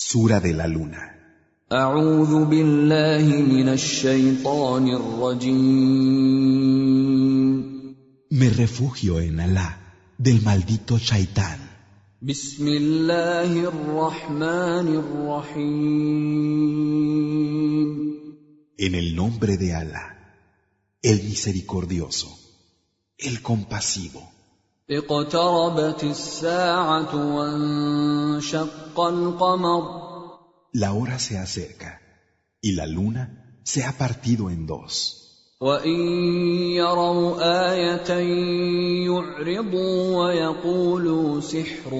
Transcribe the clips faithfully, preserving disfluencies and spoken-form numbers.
Sura de la Luna. أعوذ بالله من الشيطان الرجيم. Me refugio en Alá, del maldito Shaitán. بسم الله الرحمن الرحيم. En el nombre de Alá, el misericordioso, el compasivo. اقتربت الساعة وانشق القمر. La hora se acerca, y la luna se ha partido en dos. وإن يروا آية يعرضوا ويقولوا سحر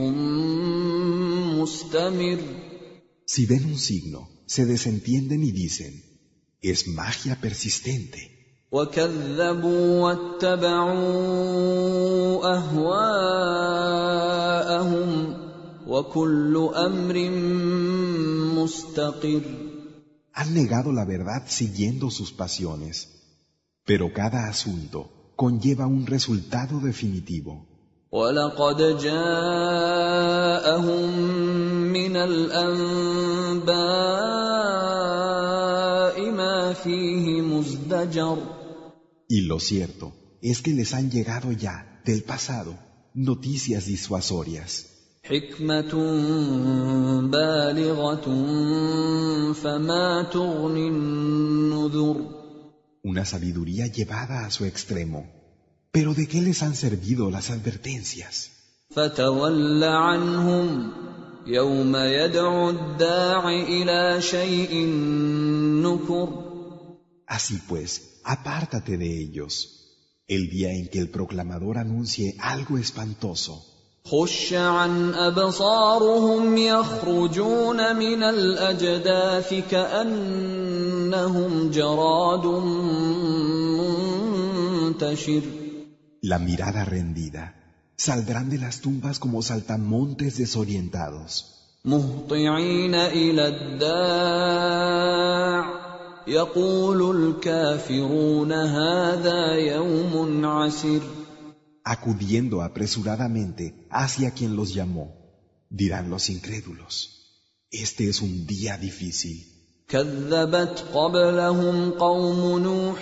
مستمر. Si ven un signo, se desentienden y dicen, es magia persistente. وكذبوا واتبعوا أهواءهم وكل أمر مستقر. Han negado la verdad siguiendo sus pasiones, pero cada asunto conlleva un resultado definitivo. ولقد جاءهم من الأنباء ما فيه مزدجر. Y lo cierto es que les han llegado ya, del pasado, noticias disuasorias. حكمة بالغة فما تغني النذر. Una sabiduría llevada a su extremo. ¿Pero de qué les han servido las advertencias? فتول عنهم يوم يدعو الداع إلى شيء نكر. Así pues, apártate de ellos, el día en que el proclamador anuncie algo espantoso. خش عن أبصارهم يخرجون من الأجداث كأنهم جراد منتشر. La mirada rendida, saldrán de las tumbas como saltamontes desorientados. مهطعين إلى الداع يقول الكافرون هذا يوم عسر. Acudiendo apresuradamente hacia quien los llamó, dirán los incrédulos, este es un día difícil. كذبت قبلهم قوم نوح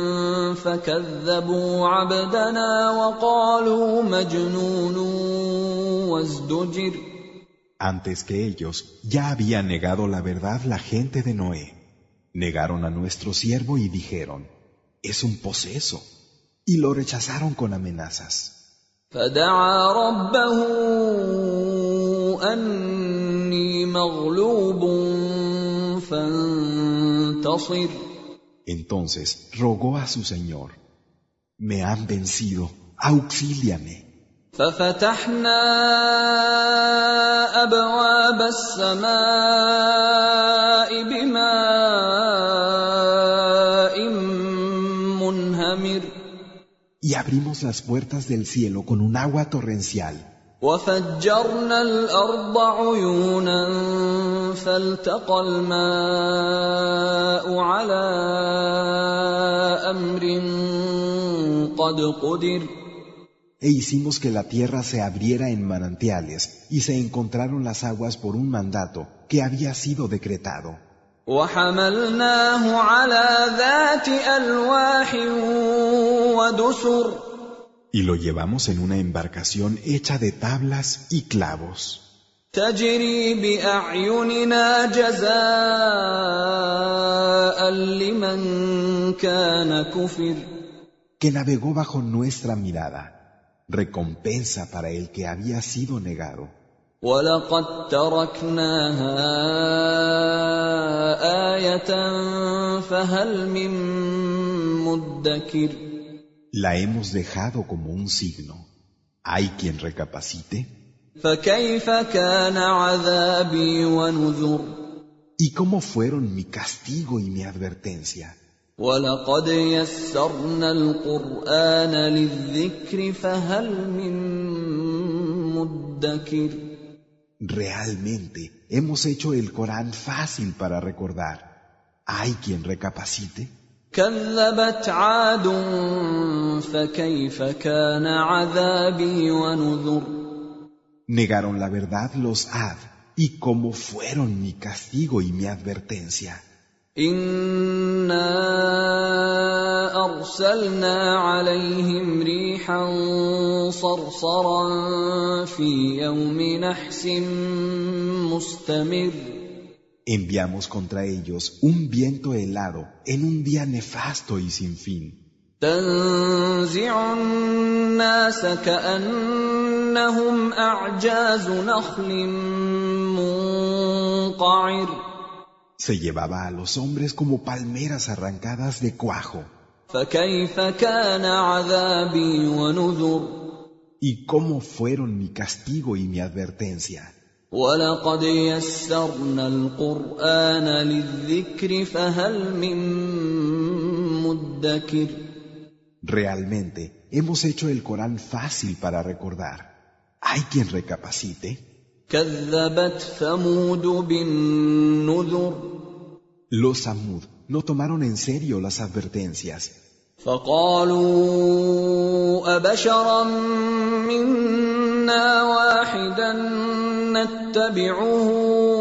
فكذبوا عبدنا وقالوا مجنون وازدجر. Antes que ellos, ya había negado la verdad la gente de Noé. Negaron a nuestro siervo y dijeron, es un poseso, y lo rechazaron con amenazas. فدعا ربه أني مغلوب فانتصر. Entonces rogó a su Señor, me han vencido, auxíliame. ففتحنا أبواب السماء بماء منهمر. Y abrimos las puertas del cielo con un agua torrencial. وفجرنا الأرض عيونا فالتقى الماء على أمر قد قدر. E hicimos que la tierra se abriera en manantiales y se encontraron las aguas por un mandato que había sido decretado. وحملناه على ذات ألواح ودسر. Y lo llevamos en una embarcación hecha de tablas y clavos. تجري بأعيننا جزاء لمن كان كفر. Que navegó bajo nuestra mirada, recompensa para el que había sido negado. وَلَقَدْ تَرَكْنَاهَا آيَةً فَهَلْ مِن مُّدَّكِرٍ. La hemos dejado como un signo. ¿Hay quien recapacite? فَكَيْفَ كَانَ عَذَابِي وَنُذُرِ. ¿Y cómo fueron mi castigo y mi advertencia? وَلَقَدْ يَسَّرْنَا الْقُرْآنَ لِلذِّكْرِ فَهَلْ مِن مُّدَّكِرٍ. Realmente hemos hecho el Corán fácil para recordar. ¿Hay quien recapacite? كذبت عاد فكيف كان عذابي ونذر. Negaron la verdad los Ad, ¿Y cómo fueron mi castigo y mi advertencia? إِنَّا أَرْسَلْنَا عَلَيْهِمْ رِيحًا صَرْصَرًا فِي يَوْمِ نَحْسٍ مُسْتَمِرٍّ. Enviamos contra ellos un viento helado en un día nefasto y sin fin. تَنزِعُ النَّاسَ كَأَنَّهُمْ أَعْجَازُ نَخْلٍ مُّنقَعِرٍ. Se llevaba a los hombres como palmeras arrancadas de cuajo. فَكَيْفَ كَانَ عَذَابِي وَنُذُرِ. ¿Y cómo fueron mi castigo y mi advertencia? وَلَقَدْ يَسَّرْنَا الْقُرْآنَ لِلذِّكْرِ فَهَلْ مِن مُّدَّكِرٍ. Realmente hemos hecho el Corán fácil para recordar. ¿Hay quien recapacite? كَذَّبَتْ ثَمُودُ بِالنُّذُرِ. Los Samud no tomaron en serio las advertencias. فَقَالُوا أَبَشَرًا مِّنَّا وَاحِدًا نَّتَّبِعُهُ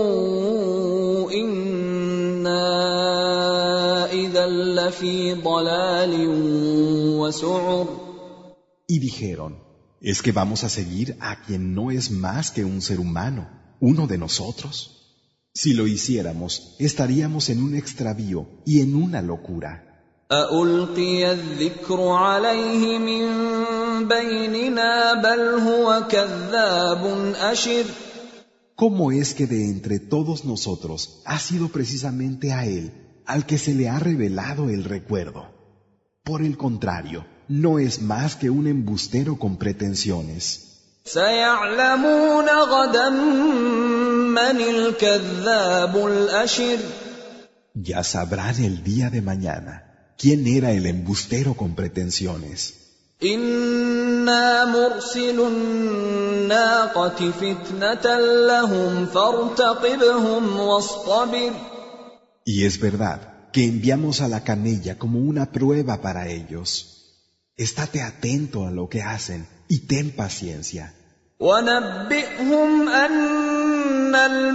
إِنَّا إِذًا لَّفِي ضَلَالٍ وَسُعُرٍ. Y dijeron, ¿es que vamos a seguir a quien no es más que un ser humano, uno de nosotros? Si lo hiciéramos, estaríamos en un extravío y en una locura. أَأُلْقِيَ الذِّكْرُ عَلَيْهِ مِن بَيْنِنَا بَلْ هُوَ كَذَّابٌ أَشِرٌ. ¿Cómo es que de entre todos nosotros ha sido precisamente a él al que se le ha revelado el recuerdo? Por el contrario, no es más que un embustero con pretensiones. سَيَعْلَمُونَ غَدًا مَّنِ الْكَذَّابُ الْأَشِرُ. Ya sabrán el día de mañana quién era el embustero con pretensiones. إِنَّا مُرْسِلُو النَّاقَةِ فِتْنَةً لَّهُمْ فَارْتَقِبْهُمْ وَاصْطَبِرْ. Y es verdad que enviamos a la camella como una prueba para ellos. Estate atento a lo que hacen y ten paciencia. وَنَبِّئْهُمْ أَنَّ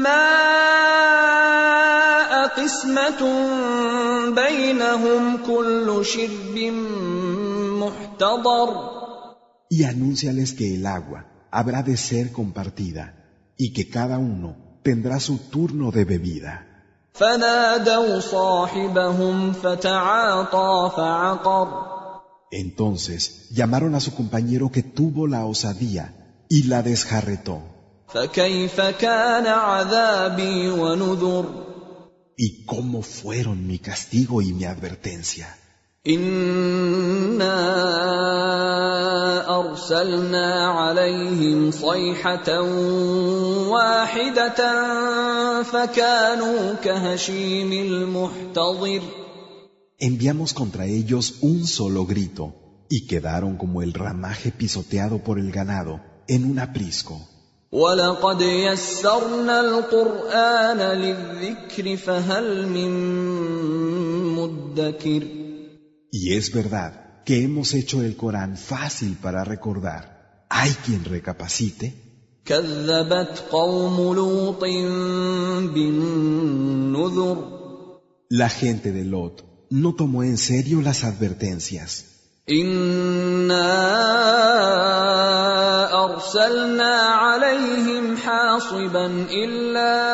الْمَاءَ قِسْمَةٌ بَيْنَهُمْ كُلُّ شِرْبٍ مُحْتَضَرٍ. Y anúnciales que el agua habrá de ser compartida y que cada uno tendrá su turno de bebida. فَنَادَوْا صَاحِبَهُمْ فَتَعَاطَىٰ فَعَقَرَ. Entonces llamaron a su compañero que tuvo la osadía y la desjarretó. فَكَيْفَ كَانَ عَذَابِي وَنُذُرِ. ¿Y cómo fueron mi castigo y mi advertencia? إِنَّا أَرْسَلْنَا عَلَيْهِمْ صَيْحَةً وَاحِدَةً فَكَانُوا كَهَشِيمِ الْمُحْتَظِرِ. Enviamos contra ellos un solo grito y quedaron como el ramaje pisoteado por el ganado en un aprisco. وَلَقَدْ يَسَّرْنَا الْقُرْآنَ لِلذِّكْرِ فَهَلْ مِن مُّدَّكِرٍ. Y es verdad que hemos hecho el Corán fácil para recordar. ¿Hay quien recapacite? كَذَّبَتْ قَوْمُ لُوطٍ بِالنُّذُرِ. La gente de Lot no tomó en serio las advertencias. إِنَّا أَرْسَلْنَا عَلَيْهِمْ حَاصِبًا إِلَّا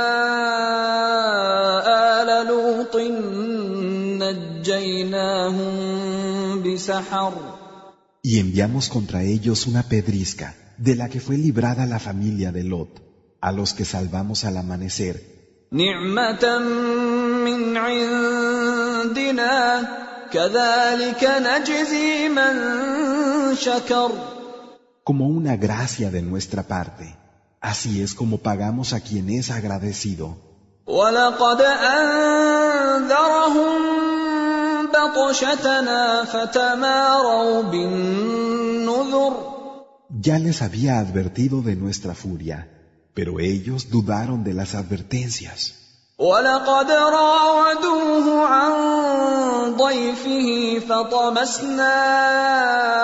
آلَ لُوطٍ نَجَّيْنَاهُم بِسَحَرٍ. Y enviamos contra ellos una pedrisca, de la que fue librada la familia de Lot, a los que salvamos al amanecer. نِعْمَةً مِّنْ عِندِنَا كَذَلِكَ نَجْزِي مَن شَكَرَ. Como una gracia de nuestra parte, así es como pagamos a quien es agradecido. وَلَقَدْ أَنذَرَهُم بَطْشَتَنَا فَتَمَارَوْا بِالنُّذُرِ. Ya les había advertido de nuestra furia, pero ellos dudaron de las advertencias. وَلَقَدْ رَاوَدُوهُ عَن ضَيْفِهِ فَطَمَسْنَا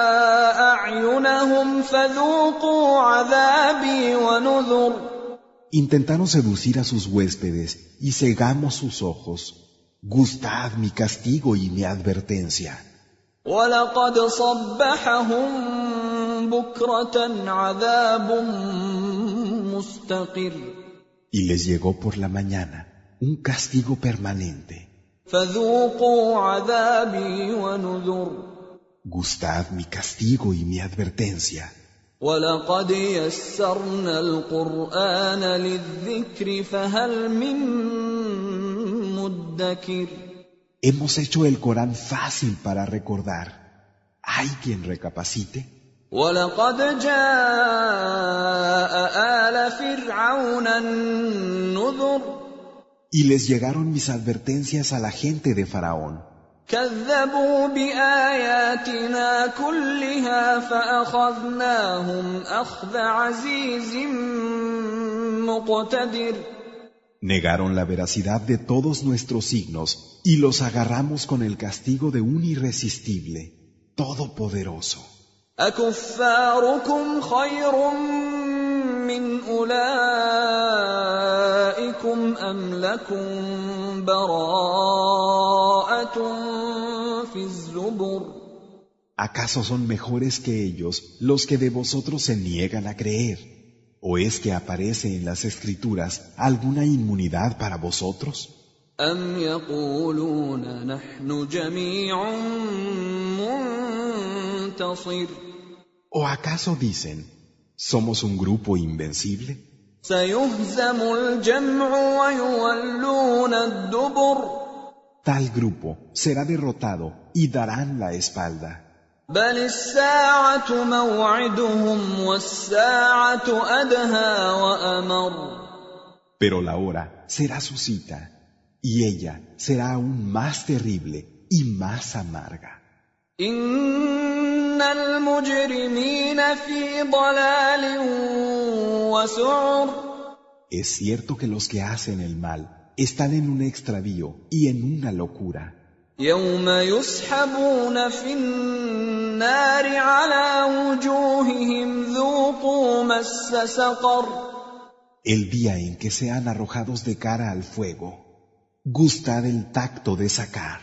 أَعْيُنَهُمْ فَذُوقُوا عَذَابِي وَنُذُرِ. Intentaron seducir a sus huéspedes y cegamos sus ojos. Gustad mi castigo y mi advertencia. وَلَقَدْ صَبَّحَهُم بُكْرَةً عَذَابٌ مُسْتَقِرٌّ Y les llegó por la mañana un castigo permanente. فَذُوقُوا عَذَابِي وَنُذُرِ Gustad mi castigo y mi advertencia. وَلَقَدْ يَسَّرْنَا الْقُرْآنَ لِلذِّكْرِ فَهَلْ مِن مُّدَّكِرٍ Hemos hecho el Corán fácil para recordar. ¿Hay quien recapacite? وَلَقَدْ جَاءَ آلَ فِرْعَوْنَ النُّذُرُ Y les llegaron mis advertencias a la gente de Faraón. كَذَّبُوا بِآيَاتِنَا كُلِّهَا فَأَخَذْنَاهُمْ أَخْذَ عَزِيزٍ مُقْتَدِرٍ Negaron la veracidad de todos nuestros signos y los agarramos con el castigo de un irresistible, todopoderoso. أَكُفَّارُكُمْ خَيْرٌ مِّنْ أُولَٰئِكُمْ أَمْ لَكُمْ بَرَاءَةٌ فِي الزُّبُرِ ¿Acaso son mejores que ellos los que de vosotros se niegan a creer? ¿O es que aparece en las Escrituras alguna inmunidad para vosotros? أَمْ يَقُولُونَ نَحْنُ جَمِيعٌ مُّنتَصِرٌ ¿O acaso dicen, somos un grupo invencible? سَيُهْزَمُ الْجَمْعُ وَيُوَلُّونَ الدُّبُرَ Tal grupo será derrotado y darán la espalda. بَلِ السَّاعَةُ مَوْعِدُهُمْ وَالسَّاعَةُ أَدْهَىٰ وَأَمَرُّ Pero la hora será su cita, y ella será aún más terrible y más amarga. إِنَّ الْمُجْرِمِينَ فِي ضَلَالٍ وَسُعُرٍ Es cierto que los que hacen el mal están en un extravío y en una locura. يَوْمَ يُسْحَبُونَ فِي النَّارِ عَلَىٰ وُجُوهِهِمْ ذُوقُوا مَسَّ سَقَرَ El día en que sean arrojados de cara al fuego, gustad el tacto de sacar.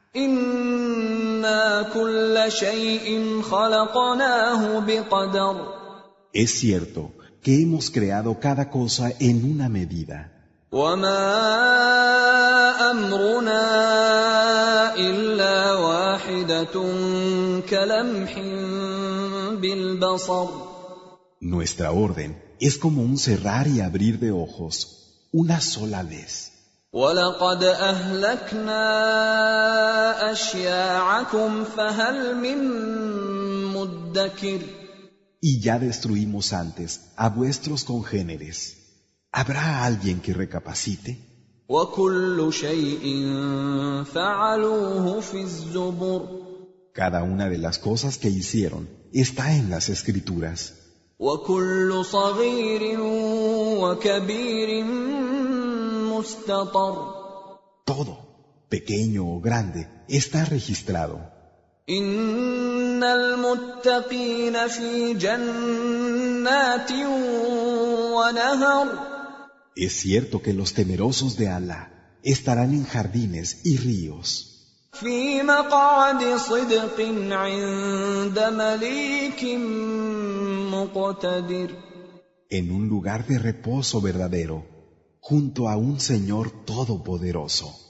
إِنَّا كُلَّ شَيْءٍ خَلَقْنَاهُ بِقَدَرٍ Es cierto que hemos creado cada cosa en una medida. وَمَا أَمْرُنَا إِلَّا وَاحِدَةٌ كَلَمْحٍ بِالْبَصَرِ Nuestra orden es como un cerrar y abrir de ojos, una sola vez. وَلَقَدْ أَهْلَكْنَا أَشْيَاعَكُمْ فَهَلْ مِن مُّدَّكِرٍ Y ya destruimos antes a vuestros congéneres. ¿Habrá alguien que recapacite? وَكُلُّ شَيْءٍ فَعَلُوهُ فِي الزُّبُرِ Cada una de las cosas que hicieron está en las Escrituras. وَكُلُّ صَغِيرٍ وَكَبِيرٍ مُسْتَطَرٌ Todo, pequeño o grande, está registrado. إِنَّ الْمُتَّقِينَ فِي جَنَّاتٍ وَنَهَرٍ Es cierto que los temerosos de Alá estarán en jardines y ríos. فِي مَقْعَدِ صِدْقٍ عِندَ مَلِيكٍ مُقْتَدِرٍ En un lugar de reposo verdadero, junto a un Señor todopoderoso.